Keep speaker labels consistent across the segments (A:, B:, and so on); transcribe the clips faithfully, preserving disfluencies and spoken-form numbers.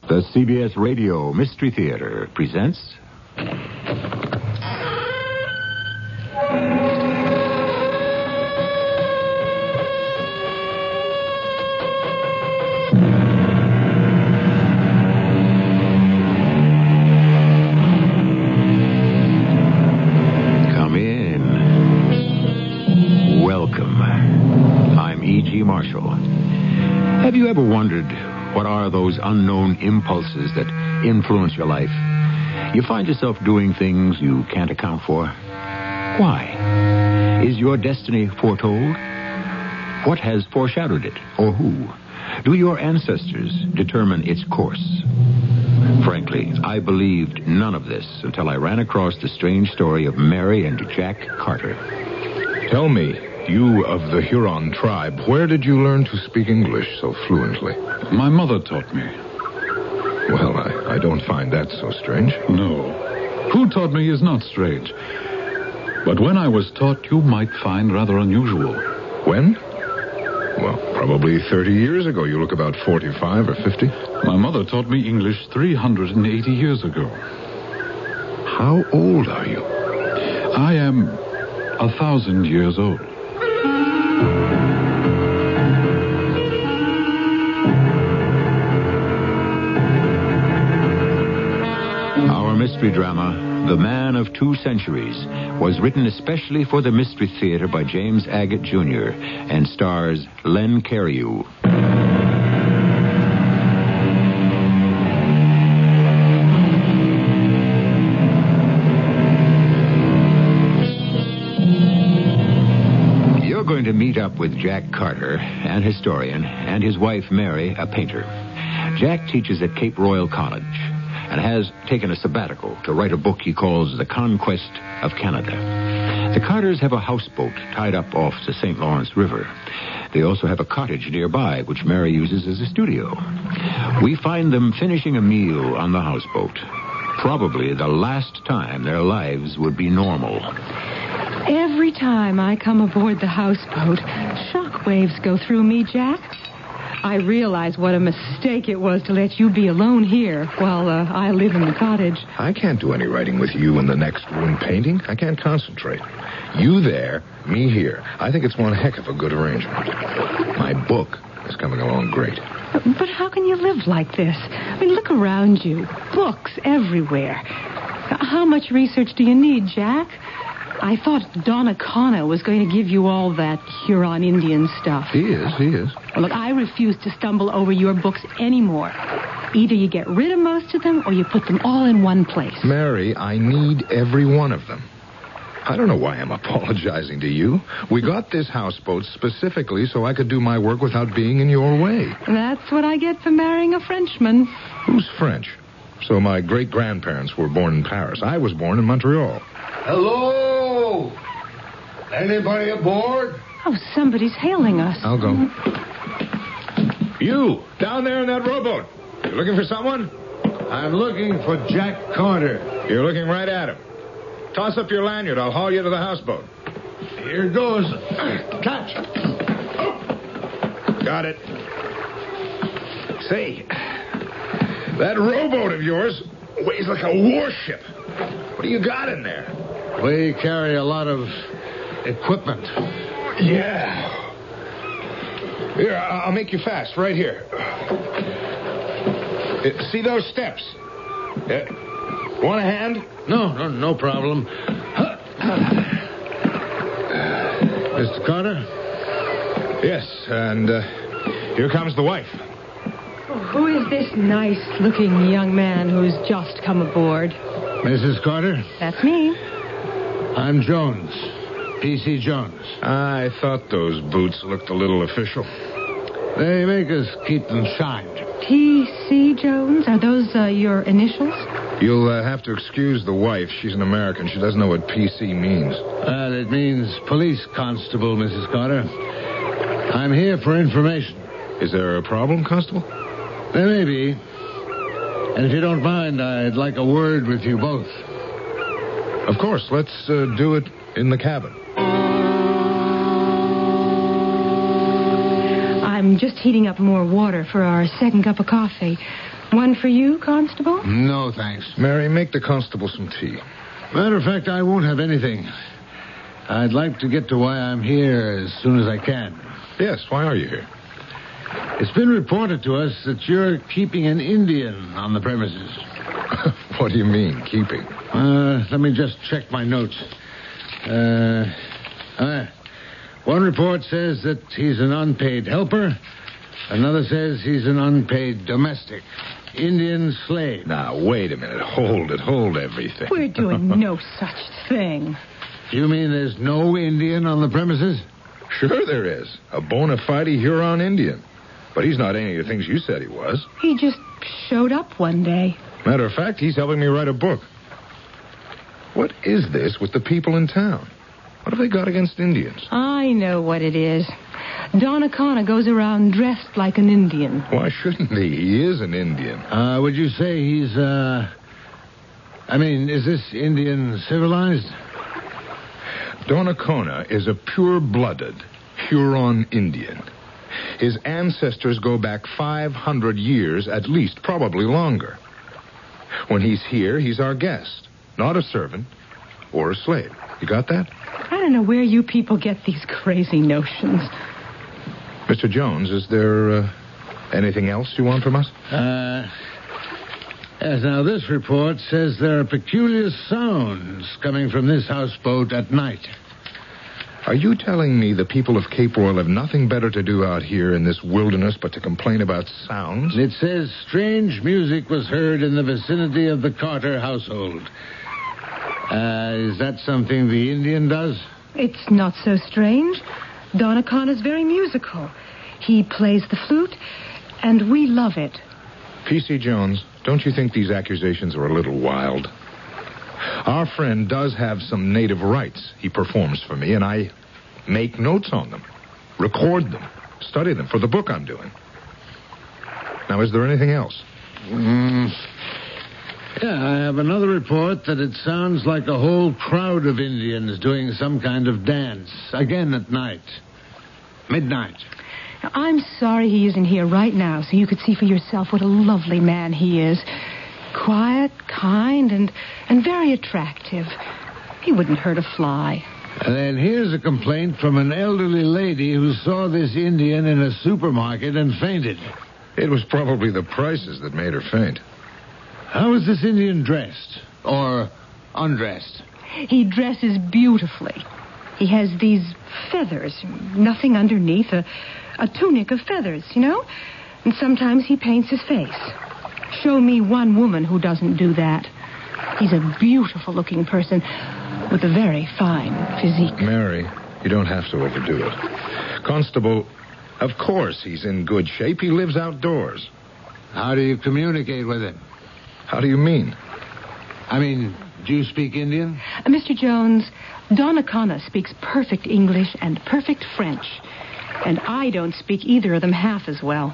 A: The C B S Radio Mystery Theater presents... Come in. Welcome. I'm E G. Marshall. Have you ever wondered... what are those unknown impulses that influence your life? You find yourself doing things you can't account for. Why? Is your destiny foretold? What has foreshadowed it, or who? Do your ancestors determine its course? Frankly, I believed none of this until I ran across the strange story of Mary and Jack Carter.
B: Tell me, you of the Huron tribe, where did you learn to speak English so fluently?
C: My mother taught me.
B: Well, I, I don't find that so strange.
C: No. Who taught me is not strange. But when I was taught, you might find rather unusual.
B: When? Well, probably thirty years ago. You look about forty-five or fifty.
C: My mother taught me English three hundred eighty years ago.
B: How old are you?
C: I am a thousand years old.
A: Our mystery drama, The Man of Two Centuries, was written especially for the Mystery Theater by James Agate Junior and stars Len Cariou. You're going to meet up with Jack Carter, an historian, and his wife Mary, a painter. Jack teaches at Cape Royal College and has taken a sabbatical to write a book he calls The Conquest of Canada. The Carters have a houseboat tied up off the Saint Lawrence River. They also have a cottage nearby, which Mary uses as a studio. We find them finishing a meal on the houseboat. Probably the last time their lives would be normal.
D: Every time I come aboard the houseboat, shockwaves go through me, Jack. I realize what a mistake it was to let you be alone here while uh, I live in the cottage.
B: I can't do any writing with you in the next room painting. I can't concentrate. You there, me here. I think it's one heck of a good arrangement. My book is coming along great.
D: But how can you live like this? I mean, look around you. Books everywhere. How much research do you need, Jack? I thought Donnacona was going to give you all that Huron Indian stuff.
B: He is, he is.
D: Well, look, I refuse to stumble over your books anymore. Either you get rid of most of them or you put them all in one place.
B: Mary, I need every one of them. I don't know why I'm apologizing to you. We got this houseboat specifically so I could do my work without being in your way.
D: That's what I get for marrying a Frenchman.
B: Who's French? So my great-grandparents were born in Paris. I was born in Montreal.
E: Hello? Anybody aboard?
D: Oh, somebody's hailing us.
B: I'll go. You, down there in that rowboat. You looking for someone?
E: I'm looking for Jack Carter.
B: You're looking right at him. Toss up your lanyard. I'll haul you to the houseboat.
E: Here goes. Catch.
B: Got it. Say, that rowboat of yours weighs like a warship. What do you got in there?
E: We carry a lot of equipment.
B: Yeah. Here, I'll make you fast, right here. Uh, See those steps? Uh, want a hand?
E: No, no, no problem. Mister Carter?
B: Yes, and uh, here comes the wife.
D: Oh, who is this nice-looking young man who's just come aboard?
E: Missus Carter?
D: That's me.
E: I'm Jones. P C. Jones.
B: I thought those boots looked a little official.
E: They make us keep them shined.
D: P C. Jones? Are those uh, your initials?
B: You'll uh, have to excuse the wife. She's an American. She doesn't know what P C means.
E: Uh, it means police constable, Missus Carter. I'm here for information.
B: Is there a problem, Constable?
E: There may be. And if you don't mind, I'd like a word with you both.
B: Of course. Let's uh, do it in the cabin.
D: I'm just heating up more water for our second cup of coffee. One for you, Constable?
E: No, thanks.
B: Mary, make the constable some tea.
E: Matter of fact, I won't have anything. I'd like to get to why I'm here as soon as I can.
B: Yes, why are you here?
E: It's been reported to us that you're keeping an Indian on the premises.
B: What do you mean, keeping?
E: Uh, let me just check my notes. Uh, uh, one report says that he's an unpaid helper. Another says he's an unpaid domestic. Indian slave.
B: Now, wait a minute. Hold it. Hold everything.
D: We're doing no such thing.
E: You mean there's no Indian on the premises?
B: Sure there is. A bona fide Huron Indian. But he's not any of the things you said he was.
D: He just showed up one day.
B: Matter of fact, he's helping me write a book. What is this with the people in town? What have they got against Indians?
D: I know what it is. Donnacona goes around dressed like an Indian.
B: Why shouldn't he? He is an Indian.
E: Uh, would you say he's, uh... I mean, is this Indian civilized?
B: Donnacona is a pure-blooded Huron Indian. His ancestors go back five hundred years at least, probably longer. When he's here, he's our guest, not a servant or a slave. You got that?
D: I don't know where you people get these crazy notions.
B: Mister Jones, is there uh, anything else you want from us?
E: Uh... Yes, now this report says there are peculiar sounds coming from this houseboat at night.
B: Are you telling me the people of Cape Royal have nothing better to do out here in this wilderness but to complain about sounds?
E: It says strange music was heard in the vicinity of the Carter household. Uh, is that something the Indian does?
D: It's not so strange. Donnacona's very musical. He plays the flute, and we love it.
B: P C. Jones, don't you think these accusations are a little wild? Our friend does have some native rights he performs for me, and I make notes on them, record them, study them for the book I'm doing. Now, is there anything else?
E: Mm. Yeah, I have another report that it sounds like a whole crowd of Indians doing some kind of dance, again at night. Midnight.
D: Now, I'm sorry he isn't here right now so you could see for yourself what a lovely man he is. Quiet, kind, and, and very attractive. He wouldn't hurt a fly.
E: And then here's a complaint from an elderly lady who saw this Indian in a supermarket and fainted.
B: It was probably the prices that made her faint.
E: How is this Indian dressed? Or undressed?
D: He dresses beautifully. He has these feathers, nothing underneath, a, a tunic of feathers, you know? And sometimes he paints his face. Show me one woman who doesn't do that. He's a beautiful-looking person with a very fine physique.
B: Mary, you don't have to overdo it. Constable, of course he's in good shape. He lives outdoors.
E: How do you communicate with him?
B: How do you mean?
E: I mean, do you speak Indian?
D: Uh, Mister Jones, Donnacona speaks perfect English and perfect French. And I don't speak either of them half as well.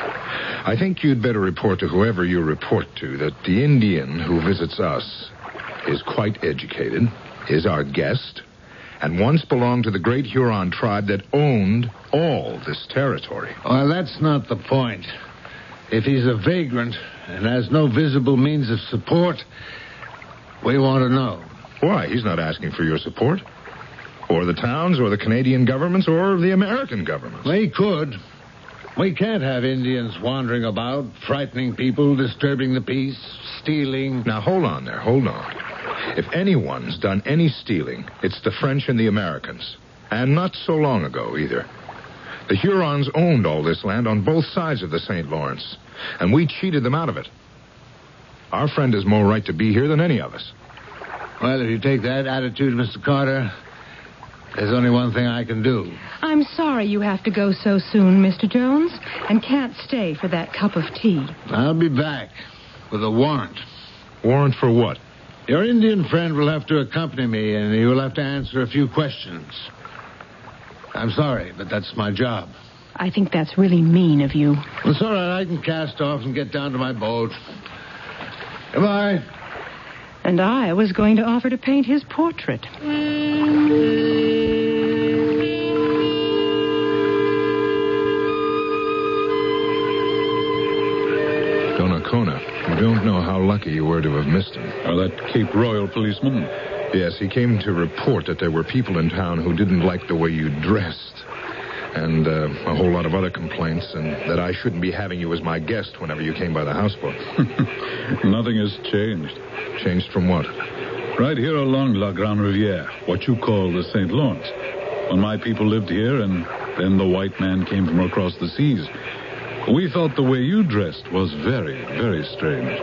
B: I think you'd better report to whoever you report to that the Indian who visits us is quite educated, is our guest, and once belonged to the great Huron tribe that owned all this territory.
E: Well, that's not the point. If he's a vagrant and has no visible means of support, we want to know.
B: Why? He's not asking for your support. Or the towns, or the Canadian governments, or the American governments.
E: They could. We can't have Indians wandering about, frightening people, disturbing the peace, stealing.
B: Now, hold on there, hold on. If anyone's done any stealing, it's the French and the Americans. And not so long ago, either. The Hurons owned all this land on both sides of the Saint Lawrence, and we cheated them out of it. Our friend has more right to be here than any of us.
E: Well, if you take that attitude, Mister Carter, there's only one thing I can do.
D: I'm sorry you have to go so soon, Mister Jones, and can't stay for that cup of tea.
E: I'll be back with a warrant.
B: Warrant for what?
E: Your Indian friend will have to accompany me, and he will have to answer a few questions. I'm sorry, but that's my job.
D: I think that's really mean of you.
E: It's all right. I can cast off and get down to my boat. Goodbye.
D: And I was going to offer to paint his portrait.
B: Donnacona Donnacona. You don't know how lucky you were to have missed him.
C: Oh, that Cape Royal policeman?
B: Yes, he came to report that there were people in town who didn't like the way you dressed. And uh, a whole lot of other complaints, and that I shouldn't be having you as my guest whenever you came by the houseboat.
C: Nothing has changed.
B: Changed from what?
C: Right here along La Grande Rivière, what you call the Saint Lawrence. When my people lived here, and then the white man came from across the seas, we thought the way you dressed was very, very strange.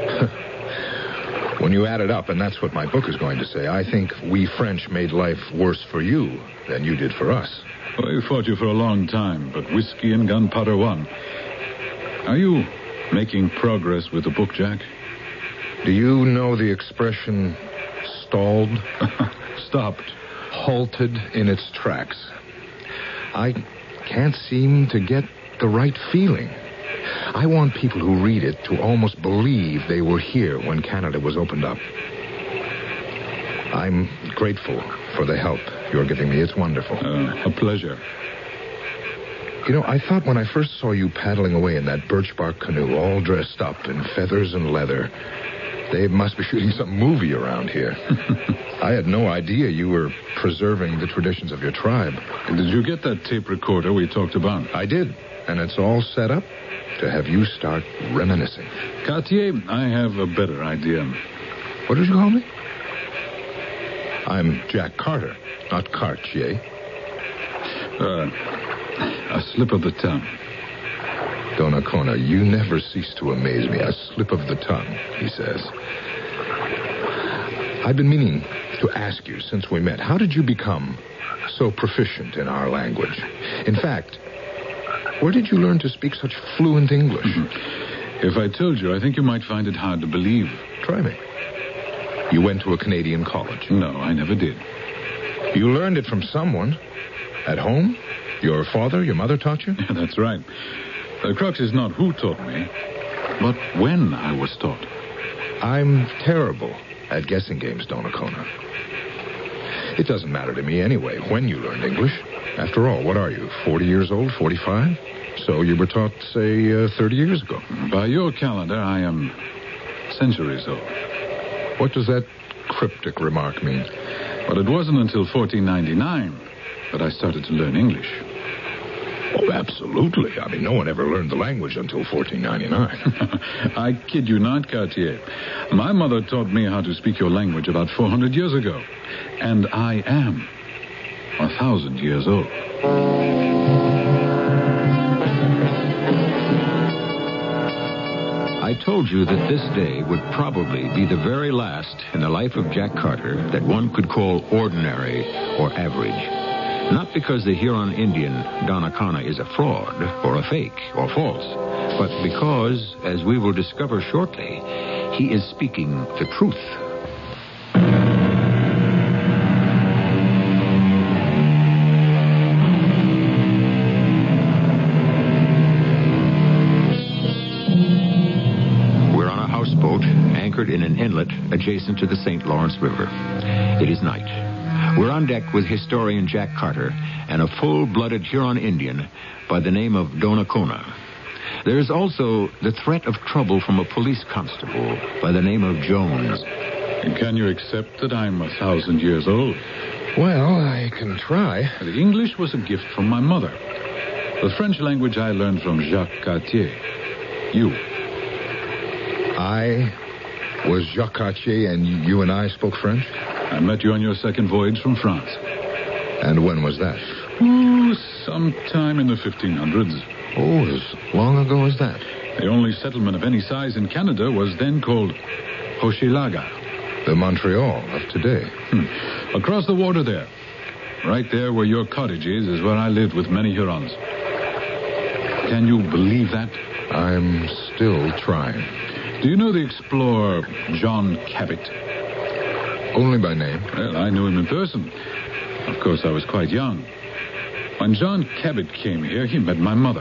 B: When you add it up, and that's what my book is going to say, I think we French made life worse for you than you did for us.
C: Well, we fought you for a long time, but whiskey and gunpowder won. Are you making progress with the book, Jack?
B: Do you know the expression stalled?
C: Stopped.
B: Halted in its tracks. I can't seem to get the right feeling. I want people who read it to almost believe they were here when Canada was opened up. I'm grateful for the help you're giving me. It's wonderful.
C: Uh, a pleasure.
B: You know, I thought when I first saw you paddling away in that birch bark canoe, all dressed up in feathers and leather, they must be shooting some movie around here. I had no idea you were preserving the traditions of your tribe.
C: Did you get that tape recorder we talked about?
B: I did, and it's all set up to have you start reminiscing.
C: Cartier, I have a better idea.
B: What did you call me? I'm Jack Carter, not Cartier.
C: Uh, a slip of the tongue.
B: Donnacona, you never cease to amaze me. A slip of the tongue, he says. I've been meaning to ask you since we met, how did you become so proficient in our language? In fact, where did you learn to speak such fluent English?
C: If I told you, I think you might find it hard to believe.
B: Try me. You went to a Canadian college?
C: No, I never did.
B: You learned it from someone? At home? Your father, your mother taught you?
C: That's right. The crux is not who taught me, but when I was taught.
B: I'm terrible at guessing games, Donnacona. It doesn't matter to me anyway when you learned English. After all, what are you, forty years old, forty-five? So you were taught, say, uh, thirty years ago.
C: By your calendar, I am centuries old.
B: What does that cryptic remark mean?
C: But it wasn't until fourteen ninety-nine that I started to learn English.
B: Oh, absolutely. I mean, no one ever learned the language until fourteen ninety-nine.
C: I kid you not, Cartier. My mother taught me how to speak your language about four hundred years ago. And I am a thousand years old.
A: I told you that this day would probably be the very last in the life of Jack Carter that one could call ordinary or average. Not because the Huron Indian, Donnacona, is a fraud or a fake or false, but because, as we will discover shortly, he is speaking the truth. We're on a houseboat anchored in an inlet adjacent to the Saint Lawrence River. It is night. We're on deck with historian Jack Carter and a full-blooded Huron Indian by the name of Donnacona. There's also the threat of trouble from a police constable by the name of Jones.
C: And can you accept that I'm a thousand years old?
B: Well, I can try.
C: The English was a gift from my mother. The French language I learned from Jacques Cartier. You.
B: I was Jacques Cartier, and you and I spoke French?
C: I met you on your second voyage from France.
B: And when was that?
C: Ooh, sometime in the fifteen hundreds.
B: Oh, as long ago as that?
C: The only settlement of any size in Canada was then called Hochelaga.
B: The Montreal of today.
C: Hmm. Across the water there. Right there where your cottage is, is where I lived with many Hurons. Can you believe that?
B: I'm still trying.
C: Do you know the explorer John Cabot?
B: Only by name.
C: Well, I knew him in person. Of course, I was quite young. When John Cabot came here, he met my mother.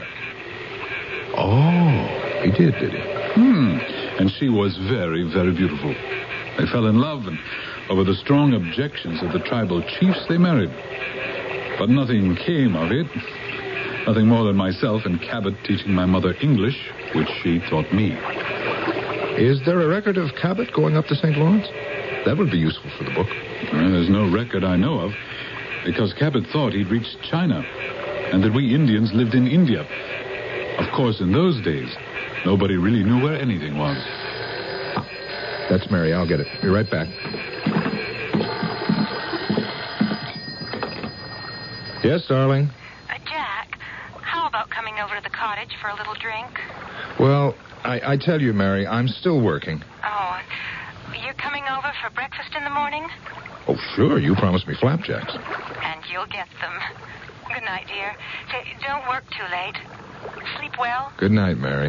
B: Oh, he did, did he?
C: Hmm. And she was very, very beautiful. They fell in love, and over the strong objections of the tribal chiefs, they married. But nothing came of it. Nothing more than myself and Cabot teaching my mother English, which she taught me.
B: Is there a record of Cabot going up the Saint Lawrence? That would be useful for the book.
C: Well, there's no record I know of, because Cabot thought he'd reached China, and that we Indians lived in India. Of course, in those days, nobody really knew where anything was.
B: That's Mary. I'll get it. Be right back. Yes, darling?
F: Uh, Jack, how about coming over to the cottage for a little drink?
B: Well, I, I tell you, Mary, I'm still working.
F: Oh, you're coming over for breakfast in the morning?
B: Oh, sure. You promised me flapjacks.
F: And you'll get them. Good night, dear. Say, don't work too late. Sleep well.
B: Good night, Mary.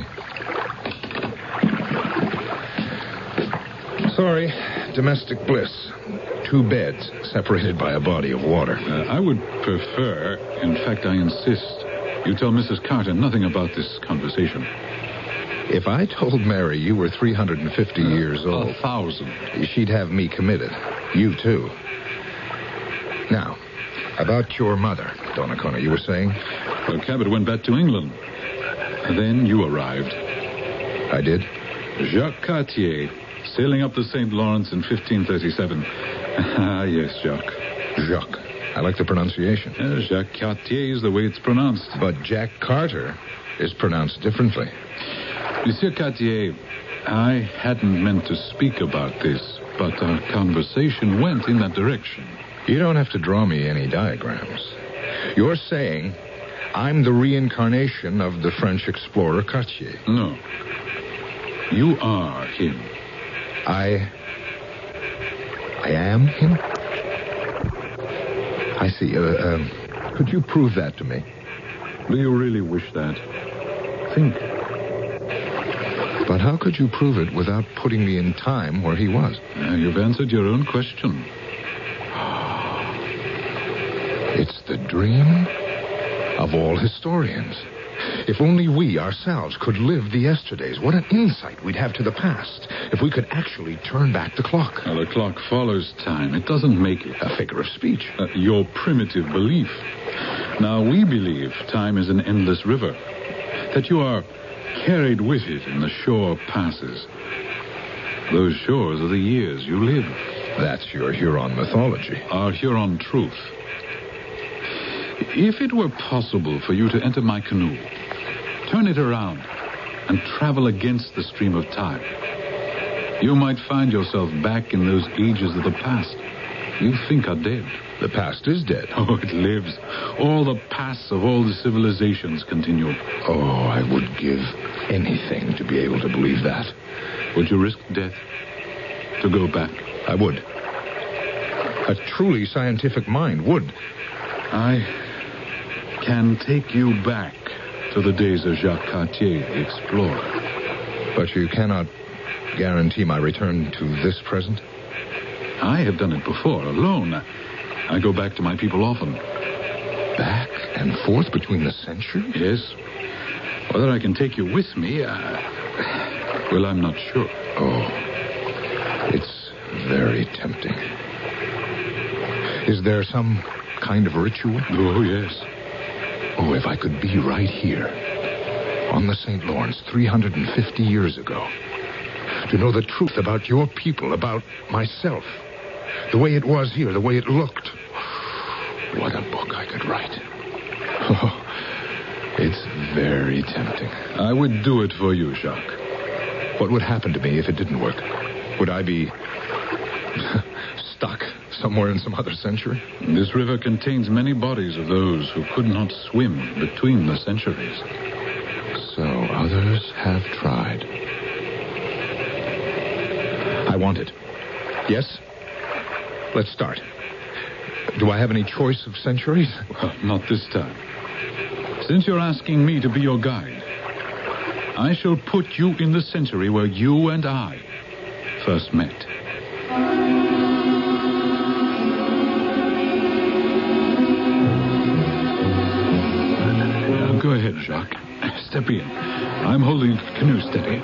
B: Sorry, domestic bliss. Two beds separated by a body of water.
C: Uh, I would prefer, in fact, I insist, you tell Missus Carter nothing about this conversation.
B: If I told Mary you were three hundred fifty uh, years old...
C: A thousand.
B: She'd have me committed. You, too. Now, about your mother, Donnacona, you were saying?
C: Well, Cabot went back to England. Then you arrived.
B: I did?
C: Jacques Cartier, sailing up the Saint Lawrence in fifteen thirty-seven. Ah, yes, Jacques.
B: Jacques. I like the pronunciation.
C: Uh, Jacques Cartier is the way it's pronounced.
B: But Jack Carter is pronounced differently.
C: Monsieur Cartier, I hadn't meant to speak about this, but our conversation went in that direction.
B: You don't have to draw me any diagrams. You're saying I'm the reincarnation of the French explorer Cartier.
C: No. You are him.
B: I... I am him? I see. Uh, uh, could you prove that to me?
C: Do you really wish that? Think.
B: But how could you prove it without putting me in time where he was?
C: Uh, you've answered your own question.
B: It's the dream of all historians. If only we ourselves could live the yesterdays, what an insight we'd have to the past if we could actually turn back the clock.
C: Well, the clock follows time. It doesn't make it.
B: A figure of speech.
C: Uh, your primitive belief. Now, we believe time is an endless river, that you are carried with it and the shore passes. Those shores are the years you live.
B: That's your Huron mythology.
C: Our Huron truth. If it were possible for you to enter my canoe, turn it around, and travel against the stream of time, you might find yourself back in those ages of the past you think are dead.
B: The past is dead.
C: Oh, it lives. All the pasts of all the civilizations continue.
B: Oh, I would give anything to be able to believe that.
C: Would you risk death to go back?
B: I would. A truly scientific mind would.
C: I can take you back to the days of Jacques Cartier, the explorer.
B: But you cannot guarantee my return to this present?
C: I have done it before, alone. I go back to my people often.
B: Back and forth between the centuries?
C: Yes. Whether I can take you with me, uh, well, I'm not sure.
B: Oh, it's very tempting. Is there some kind of ritual?
C: Oh, yes.
B: Oh, if I could be right here, on the Saint Lawrence, three hundred fifty years ago, to know the truth about your people, about myself, the way it was here, the way it looked. What a book I could write. Oh, it's very tempting.
C: I would do it for you, Jacques.
B: What would happen to me if it didn't work? Would I be stuck somewhere in some other century?
C: This river contains many bodies of those who could not swim between the centuries.
B: So others have tried. I want it. Yes? Let's start. Do I have any choice of centuries?
C: Well, not this time. Since you're asking me to be your guide, I shall put you in the century where you and I first met. Now, go ahead, Jacques. Step in. I'm holding the canoe steady.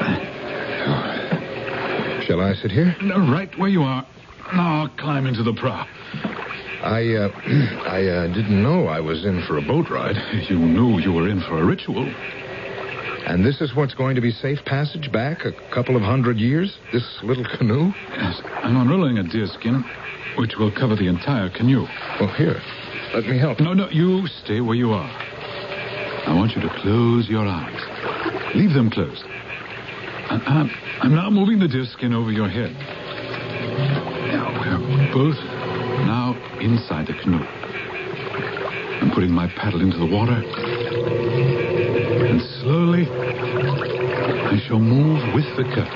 B: Shall I sit here?
C: No, right where you are. Now, climb into the prow.
B: I, uh, I uh, didn't know I was in for a boat ride.
C: You knew you were in for a ritual.
B: And this is what's going to be safe passage back a couple of hundred years? This little canoe?
C: Yes, I'm unrolling a deerskin, which will cover the entire canoe.
B: Well, here. Let me help.
C: No, no, you stay where you are. I want you to close your eyes. Leave them closed. I- I'm, I'm now moving the deerskin over your head. Now, we're both now inside the canoe. I'm putting my paddle into the water. And slowly, I shall move with the current.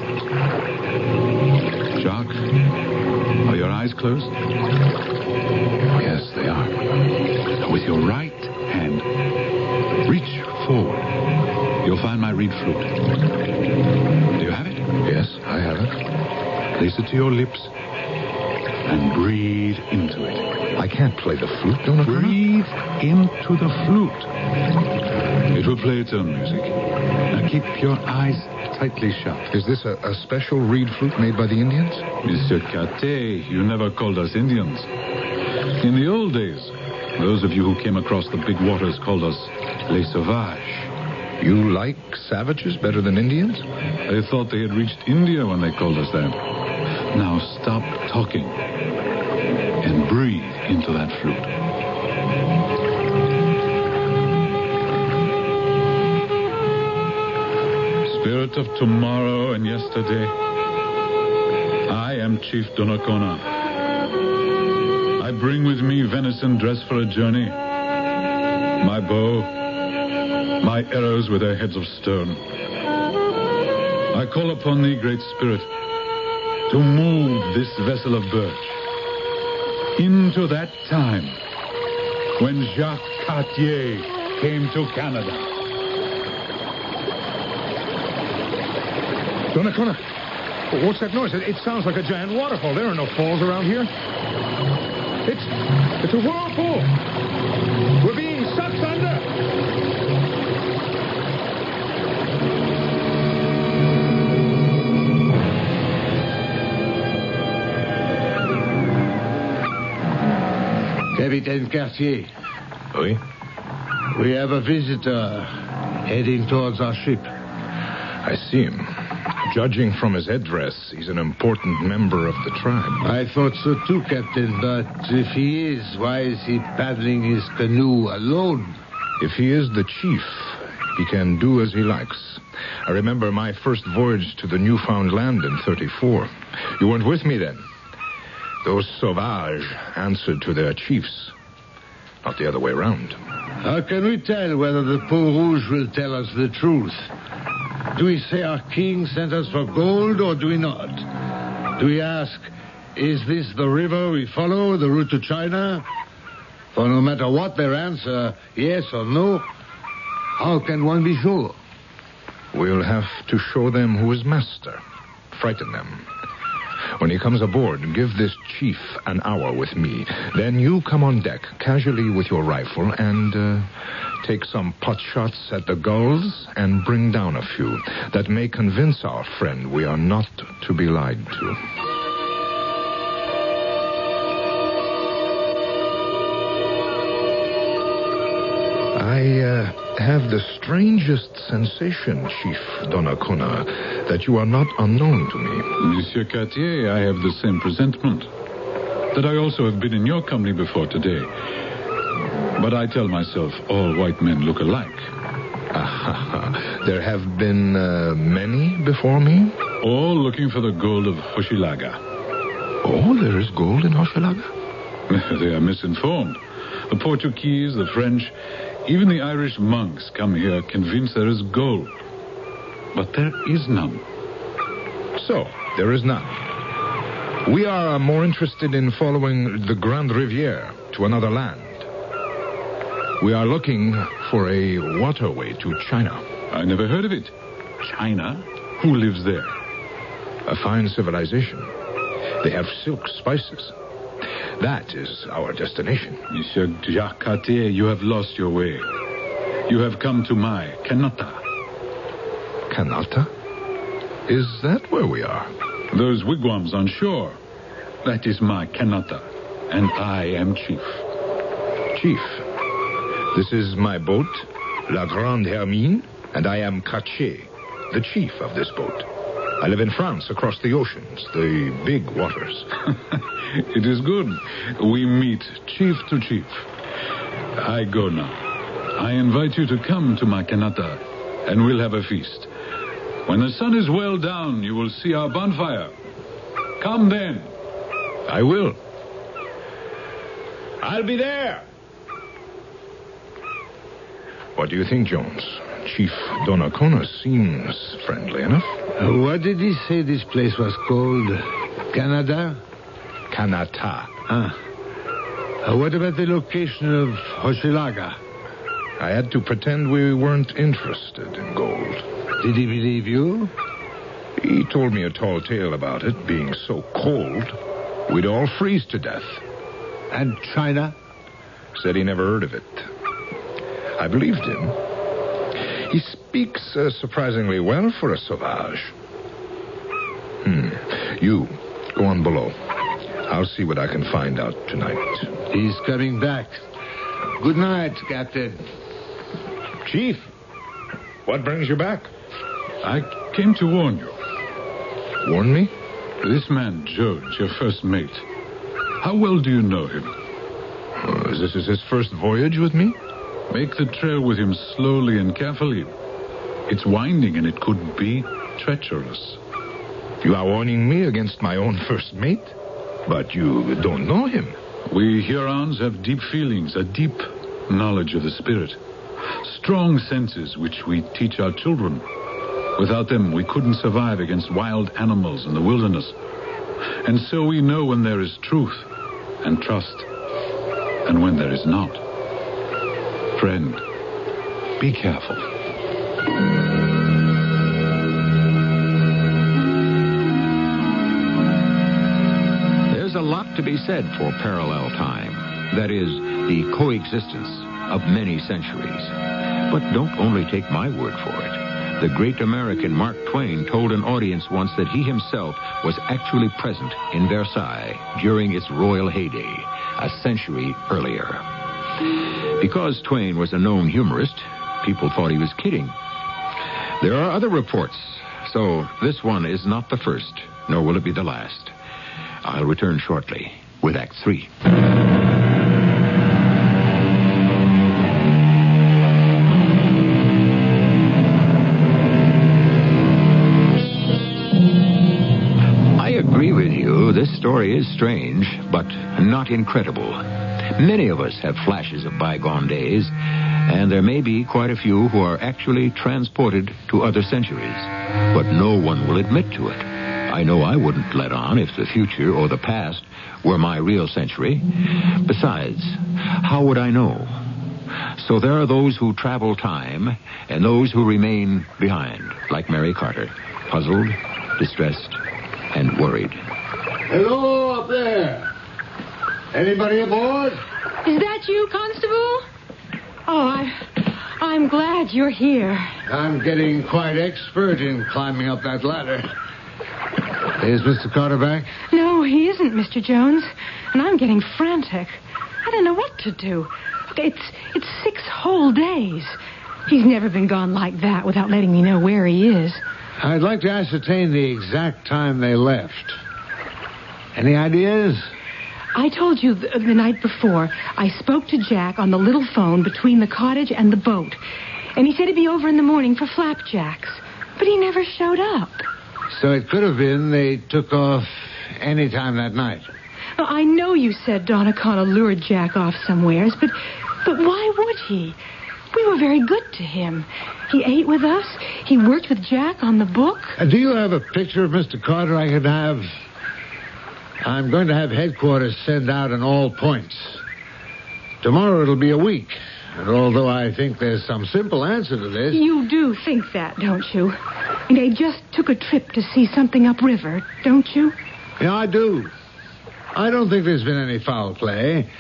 C: Jacques, are your eyes closed? Yes, they are. Now, with your right hand, reach forward. You'll find my reed flute. Do you have it?
B: Yes, I have it.
C: Place it to your lips and breathe into it.
B: I can't play the flute, don't I?
C: Breathe into the flute. It will play its own music. Now keep your eyes tightly shut.
B: Is this a, a special reed flute made by the Indians?
C: Monsieur Cartier, you never called us Indians. In the old days, those of you who came across the big waters called us les sauvages.
B: You like savages better than Indians?
C: They thought they had reached India when they called us that. Now stop talking and breathe into that flute. Spirit of tomorrow and yesterday, I am Chief Donnacona. I bring with me venison dressed for a journey, my bow, my arrows with their heads of stone. I call upon thee, Great Spirit, to move this vessel of birch into that time when Jacques Cartier came to Canada.
B: Donnacona, what's that noise? It, it sounds like a giant waterfall. There are no falls around here. It's, it's a whirlpool. We're being sucked under.
E: Capitaine Cartier,
B: Oui?
E: we have a visitor heading towards our ship.
B: I see him. Judging from his headdress, he's an important member of the tribe.
E: I thought so too, Captain, but if he is, why is he paddling his canoe alone?
B: If he is the chief, he can do as he likes. I remember my first voyage to the Newfoundland in thirty-four. You weren't with me then. Those sauvages answered to their chiefs, not the other way around.
E: How can we tell whether the Peau Rouge will tell us the truth? Do we say our king sent us for gold, or do we not? Do we ask, is this the river we follow, the route to China? For no matter what their answer, yes or no, how can one be sure?
B: We'll have to show them who is master. Frighten them. When he comes aboard, give this chief an hour with me. Then you come on deck, casually with your rifle, and uh, take some pot shots at the gulls and bring down a few. That may convince our friend we are not to be lied to. I uh, have the strangest sensation, Chief Donnacona, that you are not unknown to me.
C: Monsieur Cartier, I have the same presentiment. That I also have been in your company before today. But I tell myself all white men look alike.
B: Ah, there have been uh, many before me?
C: All looking for the gold of Hochelaga.
B: Oh, there is gold in Hochelaga?
C: They are misinformed. The Portuguese, the French, even the Irish monks come here convinced there is gold. But there is none.
B: So, there is none. We are uh, more interested in following the Grande Riviere to another land. We are looking for a waterway to China.
C: I never heard of it. China? Who lives there?
B: A fine civilization. They have silk spices. That is our destination.
C: Monsieur Jacques Cartier, you have lost your way. You have come to my Kanata.
B: Kanata? Is that where we are?
C: Those wigwams on shore. That is my Kanata. And I am chief.
B: Chief, this is my boat, La Grande Hermine. And I am Caché, the chief of this boat. I live in France, across the oceans, the big waters.
C: It is good. We meet chief to chief. I go now. I invite you to come to my Kanata, and we'll have a feast. When the sun is well down, you will see our bonfire. Come then.
B: I will. I'll be there. What do you think, Jones? Chief Donnacona seems friendly enough.
E: Uh, what did he say this place was called? Canada?
B: Kanata.
E: Ah. Uh, what about the location of Hochelaga?
B: I had to pretend we weren't interested in gold.
E: Did he believe you?
B: He told me a tall tale about it being so cold, we'd all freeze to death.
E: And China?
B: Said he never heard of it. I believed him. He speaks uh, surprisingly well for a sauvage. Hmm. You, go on below. I'll see what I can find out tonight.
E: He's coming back. Good night, Captain.
B: Chief, what brings you back?
C: I came to warn you.
B: Warn me?
C: This man, Jones, your first mate. How well do you know him?
B: Uh, this is his first voyage with me?
C: Make the trail with him slowly and carefully. It's winding and it could be treacherous.
B: You are warning me against my own first mate? But you don't know him.
C: We Hurons have deep feelings, a deep knowledge of the spirit. Strong senses which we teach our children. Without them, we couldn't survive against wild animals in the wilderness. And so we know when there is truth and trust, and when there is not. Friend, be careful.
A: There's a lot to be said for parallel time. That is, the coexistence of many centuries. But don't only take my word for it. The great American Mark Twain told an audience once that he himself was actually present in Versailles during its royal heyday, a century earlier. Because Twain was a known humorist, people thought he was kidding. There are other reports, so this one is not the first, nor will it be the last. I'll return shortly with Act Three. This story is strange, but not incredible. Many of us have flashes of bygone days, and there may be quite a few who are actually transported to other centuries. But no one will admit to it. I know I wouldn't let on if the future or the past were my real century. Besides, how would I know? So there are those who travel time and those who remain behind, like Mary Carter, puzzled, distressed, and worried.
E: Hello, up there. Anybody aboard?
D: Is that you, Constable? Oh, I, I'm glad you're here.
E: I'm getting quite expert in climbing up that ladder. Is Mister Carter back?
D: No, he isn't, Mister Jones. And I'm getting frantic. I don't know what to do. It's it's six whole days. He's never been gone like that without letting me know where he is.
E: I'd like to ascertain the exact time they left. Any ideas?
D: I told you the, the night before, I spoke to Jack on the little phone between the cottage and the boat. And he said he'd be over in the morning for flapjacks. But he never showed up.
E: So it could have been they took off any time that night.
D: Well, I know you said Donnacona lured Jack off somewheres, but, but why would he? We were very good to him. He ate with us. He worked with Jack on the book.
E: Uh, do you have a picture of Mister Carter I could have? I'm going to have headquarters send out on all points. Tomorrow it'll be a week. And although I think there's some simple answer to this...
D: You do think that, don't you? And they just took a trip to see something upriver, don't you?
E: Yeah, I do. I don't think there's been any foul play.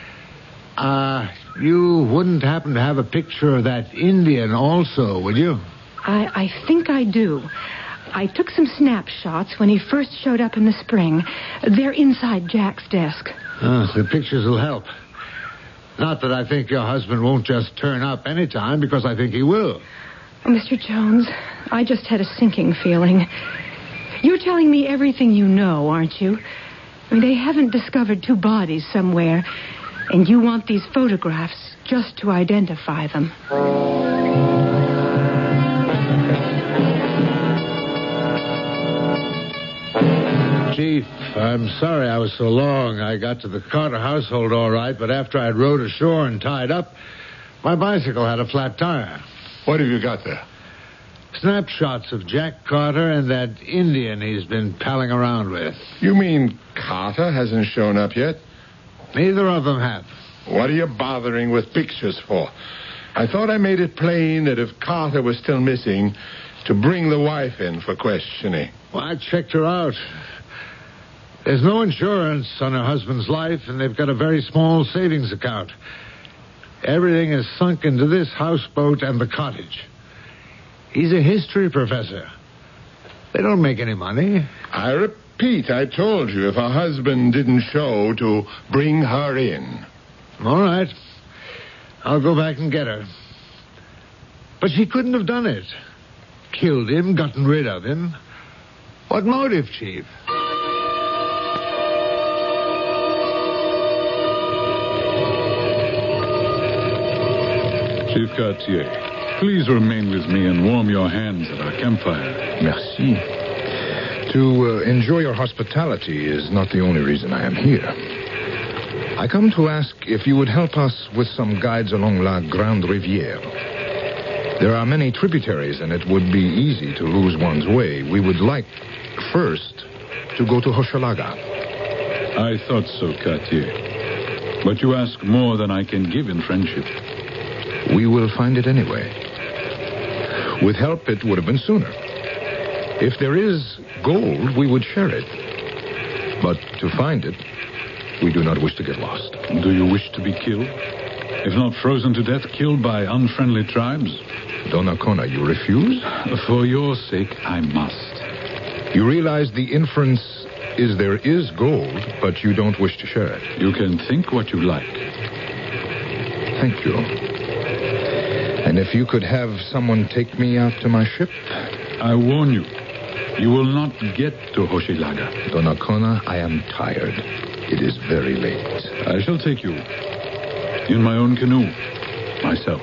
E: Uh, you wouldn't happen to have a picture of that Indian also, would you?
D: I, I think I do. I took some snapshots when he first showed up in the spring. They're inside Jack's desk.
E: Oh, the pictures will help. Not that I think your husband won't just turn up any time, because I think he will.
D: Oh, Mister Jones, I just had a sinking feeling. You're telling me everything you know, aren't you? I mean, they haven't discovered two bodies somewhere, and you want these photographs just to identify them.
E: Chief, I'm sorry I was so long. I got to the Carter household all right, but after I'd rowed ashore and tied up, my bicycle had a flat tire.
B: What have you got there?
E: Snapshots of Jack Carter and that Indian he's been palling around with.
G: You mean Carter hasn't shown up yet?
E: Neither of them have.
G: What are you bothering with pictures for? I thought I made it plain that if Carter was still missing, to bring the wife in for questioning.
E: Well, I checked her out. There's no insurance on her husband's life, and they've got a very small savings account. Everything is sunk into this houseboat and the cottage. He's a history professor. They don't make any money.
G: I repeat, I told you if her husband didn't show, to bring her in.
E: All right. I'll go back and get her. But she couldn't have done it. Killed him, gotten rid of him. What motive, Chief?
C: Chief Cartier, please remain with me and warm your hands at our campfire.
B: Merci. To uh, enjoy your hospitality is not the only reason I am here. I come to ask if you would help us with some guides along La Grande Rivière. There are many tributaries, and it would be easy to lose one's way. We would like, first, to go to Hochelaga.
C: I thought so, Cartier. But you ask more than I can give in friendship.
B: We will find it anyway. With help, it would have been sooner. If there is gold, we would share it. But to find it, we do not wish to get lost.
C: Do you wish to be killed? If not frozen to death, killed by unfriendly tribes?
B: Donnacona, you refuse?
C: For your sake, I must.
B: You realize the inference is there is gold, but you don't wish to share it.
C: You can think what you like.
B: Thank you. And if you could have someone take me out to my ship?
C: I warn you, you will not get to Hochelaga.
B: Donnacona, I am tired. It is very late.
C: I shall take you. In my own canoe. Myself.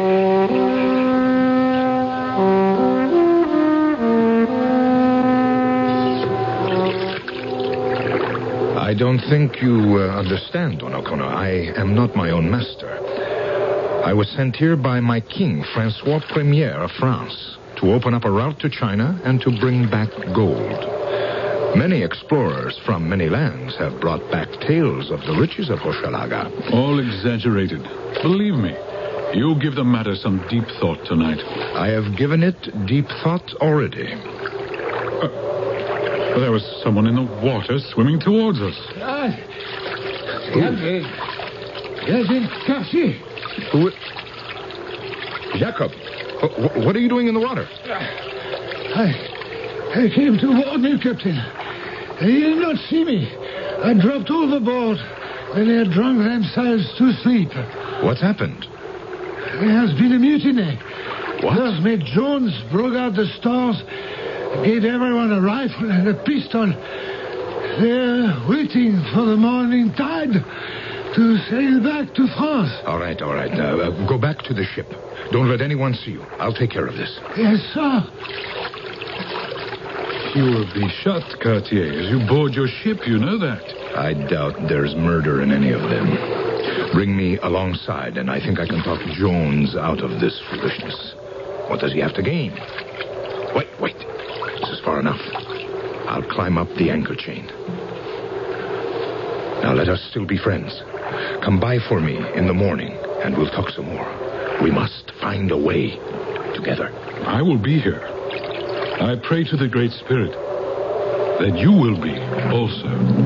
B: I don't think you uh, understand, Donnacona. I am not my own master. I was sent here by my king, Francois Premier of France, to open up a route to China and to bring back gold. Many explorers from many lands have brought back tales of the riches of Hochelaga.
C: All exaggerated. Believe me, you give the matter some deep thought tonight.
B: I have given it deep thought already.
C: Uh, there was someone in the water swimming towards us.
E: Ah, Captain. Captain Cartier.
B: Who? Jacob, wh- what are you doing in the water?
E: I, I came to warn you, Captain. They did not see me. I dropped overboard when they had drunk themselves to sleep.
B: What's happened?
E: There has been a mutiny.
B: What?
E: Classmate Jones broke out the stores, gave everyone a rifle and a pistol. They're waiting for the morning tide to sail back to France.
B: All right, all right. Uh, uh, go back to the ship. Don't let anyone see you. I'll take care of this.
E: Yes, sir.
C: You will be shot, Cartier, as you board your ship. You know that.
B: I doubt there's murder in any of them. Bring me alongside, and I think I can talk Jones out of this foolishness. What does he have to gain? Wait, wait. This is far enough. I'll climb up the anchor chain. Now let us still be friends. Come by for me in the morning, and we'll talk some more. We must find a way together.
C: I will be here. I pray to the Great Spirit that you will be also.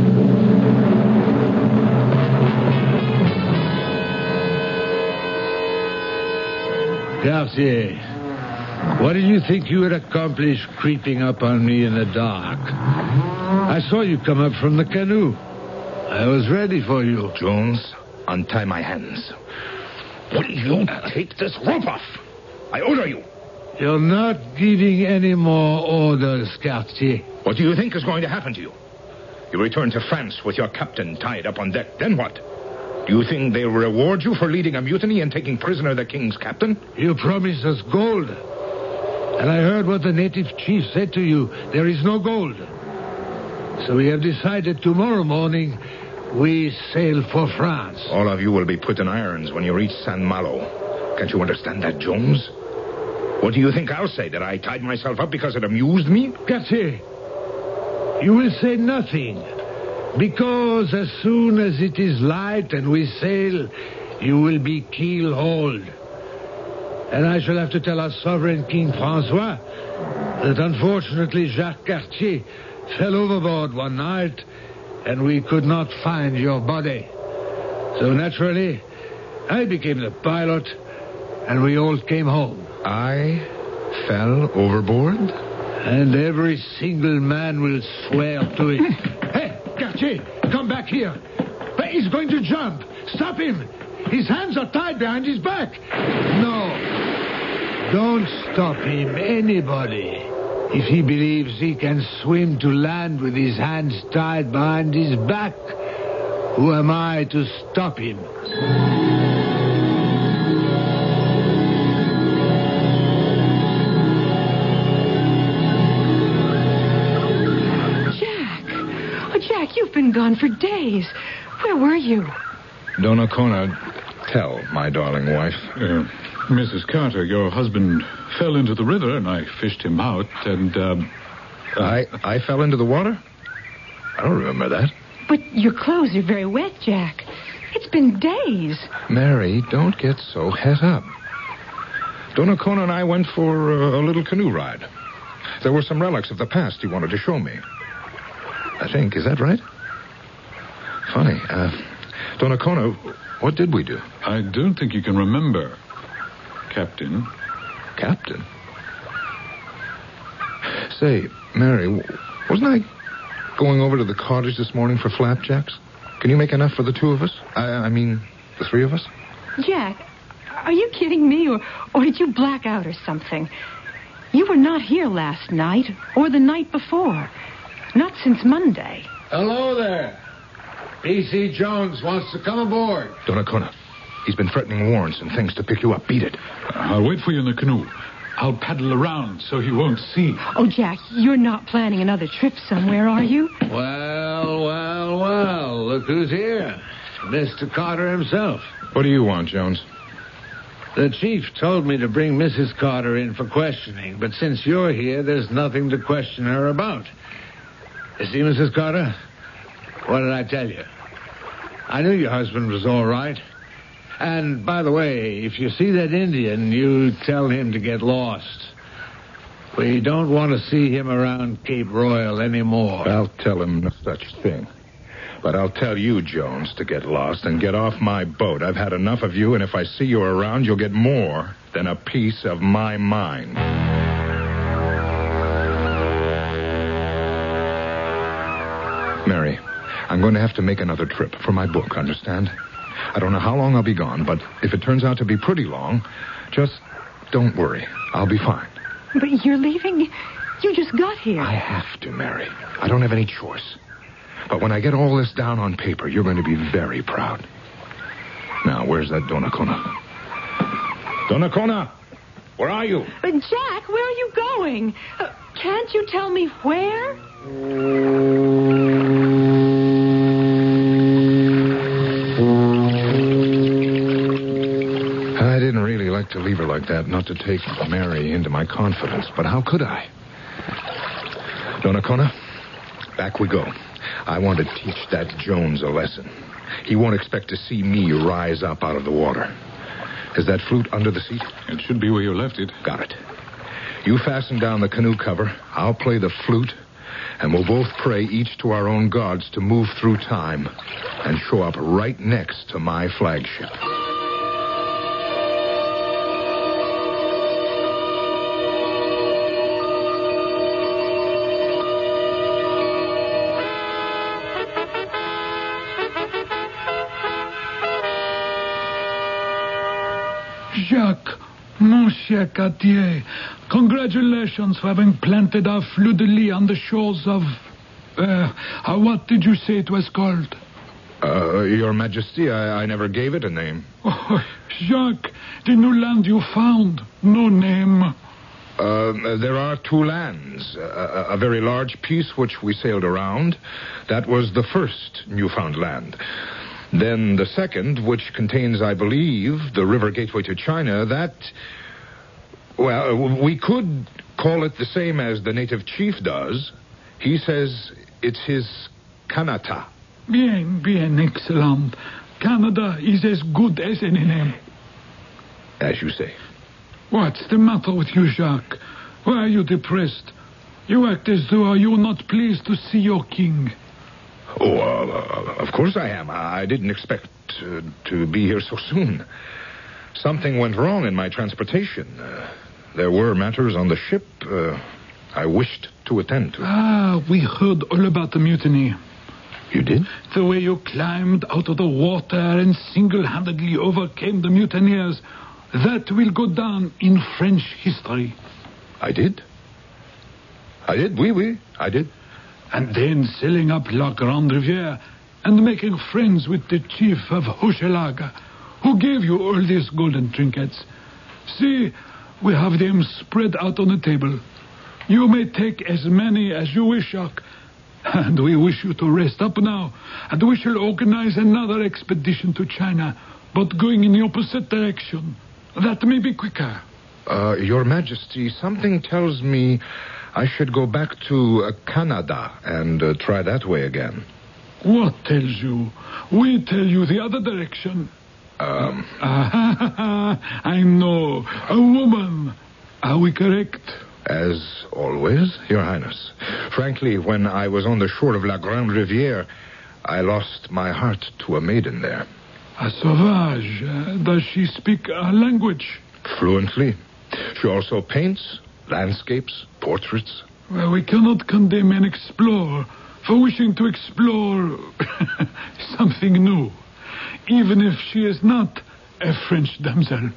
E: Cartier, what did you think you would accomplish creeping up on me in the dark? I saw you come up from the canoe. I was ready for you.
B: Jones, untie my hands. Will you take this rope off? I order you.
E: You're not giving any more orders, Cartier.
B: What do you think is going to happen to you? You return to France with your captain tied up on deck. Then what? Do you think they'll reward you for leading a mutiny and taking prisoner the king's captain?
E: You promised us gold. And I heard what the native chief said to you. There is no gold. So we have decided tomorrow morning we sail for France.
B: All of you will be put in irons when you reach Saint Malo. Can't you understand that, Jones? What do you think I'll say? That I tied myself up because it amused me?
E: Cartier, you will say nothing. Because as soon as it is light and we sail, you will be keel-hauled. And I shall have to tell our sovereign King Francois that unfortunately Jacques Cartier fell overboard one night and we could not find your body. So naturally, I became the pilot and we all came home.
B: I fell overboard?
E: And every single man will swear to it. Hey, Cartier, come back here. Hey, he's going to jump. Stop him. His hands are tied behind his back. No. Don't stop him, anybody. If he believes he can swim to land with his hands tied behind his back, who am I to stop him?
D: You've been gone for days. Where were you?
B: Donnacona, tell my darling wife.
C: Uh, Missus Carter, your husband fell into the river, and I fished him out, and, um...
B: I, I fell into the water? I don't remember that.
D: But your clothes are very wet, Jack. It's been days.
B: Mary, don't get so het up. Donnacona and I went for uh, a little canoe ride. There were some relics of the past he wanted to show me. I think. Is that right? Funny. Uh, Donnacona, what did we do?
C: I don't think you can remember, Captain.
B: Captain? Say, Mary, wasn't I going over to the cottage this morning for flapjacks? Can you make enough for the two of us? I, I mean, the three of us?
D: Jack, are you kidding me, or, or did you black out or something? You were not here last night, or the night before. Not since Monday.
E: Hello there. P C Jones wants to come aboard.
B: Donnacona, he's been threatening warrants and things to pick you up. Beat it.
C: I'll wait for you in the canoe. I'll paddle around so he won't see.
D: Oh, Jack, you're not planning another trip somewhere, are you?
E: Well, well, well. Look who's here. Mister Carter himself.
B: What do you want, Jones?
E: The chief told me to bring Missus Carter in for questioning, but since you're here, there's nothing to question her about. You see, Missus Carter? What did I tell you? I knew your husband was all right. And, by the way, if you see that Indian, you tell him to get lost. We don't want to see him around Cape Royal anymore.
B: I'll tell him no such thing. But I'll tell you, Jones, to get lost and get off my boat. I've had enough of you, and if I see you around, you'll get more than a piece of my mind. Mary, I'm going to have to make another trip for my book, understand? I don't know how long I'll be gone, but if it turns out to be pretty long, just don't worry. I'll be fine.
D: But you're leaving? You just got here.
B: I have to, Mary. I don't have any choice. But when I get all this down on paper, you're going to be very proud. Now, where's that Donnacona? Donnacona! Where are you?
D: Uh, Jack, where are you going? Uh, can't you tell me where?
B: I didn't really like to leave her like that, not to take Mary into my confidence, but how could I? Donnacona, back we go. I want to teach that Jones a lesson. He won't expect to see me rise up out of the water. Is that flute under the seat?
C: It should be where you left it.
B: Got it. You fasten down the canoe cover. I'll play the flute, and we'll both pray each to our own gods to move through time and show up right next to my flagship.
C: Jacques, mon cher Cartier, Congratulations for having planted our fleur-de-lis on the shores of... Uh, uh, what did you say it was called?
B: Uh, Your Majesty, I, I never gave it a name.
C: Oh, Jacques, the new land you found, no name.
B: Uh, there are two lands. A, a very large piece which we sailed around. That was the first Newfoundland. Then the second, which contains, I believe, the river gateway to China, that... Well, we could call it the same as the native chief does. He says it's his Kanata.
C: Bien, bien, excellent. Canada is as good as any name.
B: As you say.
C: What's the matter with you, Jacques? Why are you depressed? You act as though you're not pleased to see your king.
B: Oh, uh, of course I am. I didn't expect uh, to be here so soon. Something went wrong in my transportation. Uh, there were matters on the ship uh, I wished to attend to.
C: Ah, we heard all about the mutiny.
B: You did?
C: The way you climbed out of the water and single-handedly overcame the mutineers. That will go down in French history.
B: I did? I did, oui, oui, I did.
C: And then sailing up La Grande Rivière and making friends with the chief of Hochelaga, who gave you all these golden trinkets. See, we have them spread out on the table. You may take as many as you wish, Jacques. And we wish you to rest up now. And we shall organize another expedition to China, but going in the opposite direction. That may be quicker.
B: Uh, Your Majesty, something tells me I should go back to uh, Canada and uh, try that way again.
C: What tells you? We tell you the other direction.
B: Um...
C: Ah, I know. A woman. Are we correct?
B: As always, Your Highness. Frankly, when I was on the shore of La Grande Rivière, I lost my heart to a maiden there.
C: A sauvage. Uh, does she speak our language?
B: Fluently. She also paints landscapes, portraits.
C: Well, we cannot condemn an explorer for wishing to explore something new, even if she is not a French damsel.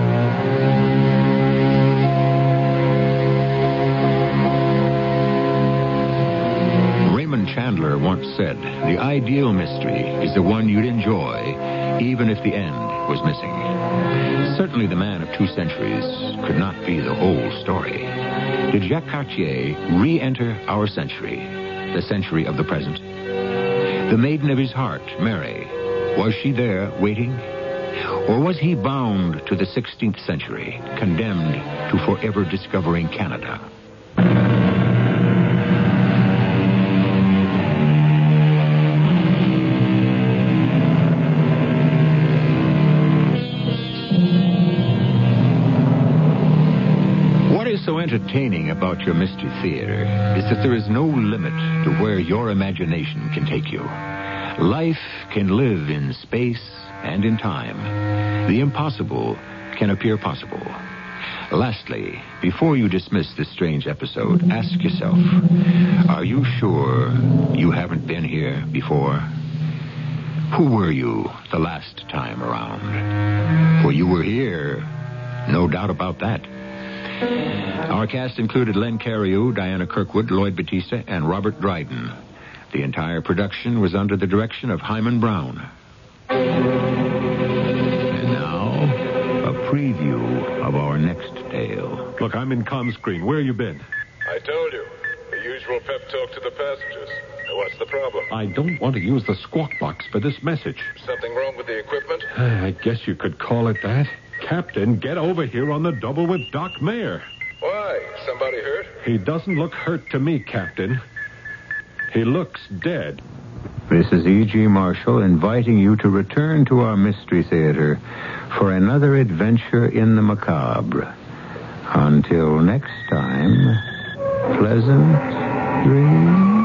A: Raymond Chandler once said, the ideal mystery is the one you'd enjoy, even if the end was missing. Certainly the man of two centuries could not be the whole story. Did Jacques Cartier re-enter our century, the century of the present? The maiden of his heart, Mary, was she there waiting? Or was he bound to the sixteenth century, condemned to forever discovering Canada? Entertaining about your Mystery Theater is that there is no limit to where your imagination can take you. Life can live in space and in time. The impossible can appear possible. Lastly, before you dismiss this strange episode, ask yourself, are you sure you haven't been here before? Who were you the last time around? For you were here, no doubt about that. Our cast included Len Cariou, Diana Kirkwood, Lloyd Battista, and Robert Dryden. The entire production was under the direction of Hyman Brown. And now, a preview of our next tale.
H: Look, I'm in comm screen. Where you been?
I: I told you. The usual pep talk to the passengers. What's the problem?
H: I don't want to use the squawk box for this message.
I: Something wrong with the equipment?
H: I guess you could call it that. Captain, get over here on the double with Doc Mayer.
I: Why? Somebody hurt?
H: He doesn't look hurt to me, Captain. He looks dead.
A: This is E G. Marshall inviting you to return to our Mystery Theater for another adventure in the macabre. Until next time, pleasant dreams.